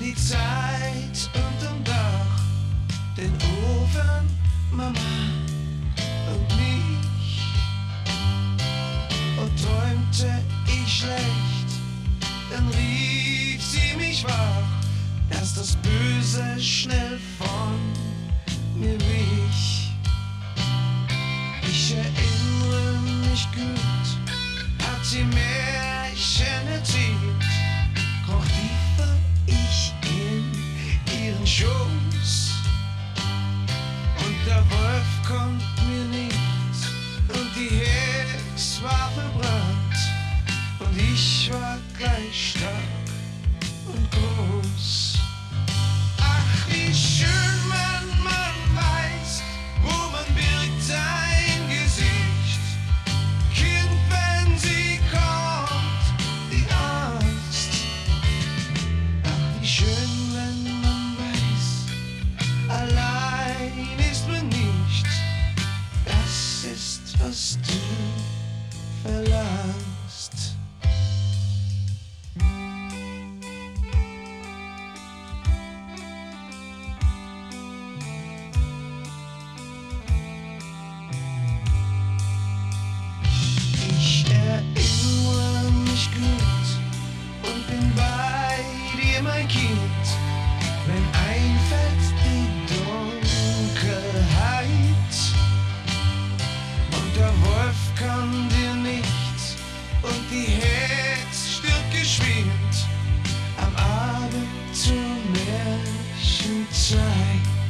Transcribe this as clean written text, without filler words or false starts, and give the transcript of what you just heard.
die Zeit unterm Dach, den Ofen, Mama und mich. Und träumte ich schlecht, dann rief sie mich wach, dass das Böse schnell von mir wich. Ich erinnere mich gut, hat sie Märchen erzählt, kroch tiefer ich in ihren Schoß. Und der Wolf kommt mir nicht und die Hex war verbrannt und ich war gleich stark und groß. Ach, wie schön, wenn man weiß, wo man birgt sein Gesicht. Kind, wenn sie kommt, die Angst. Ach, wie schön, wenn man weiß, allein ist man nicht. Das ist, was du verlangst. Ich erinnere mich gut und bin bei dir, mein Kind. Wenn einfällt die Dunkelheit und der Wolf kann dir nicht und die Hex stirbt geschwind am Abend zur Märchenzeit.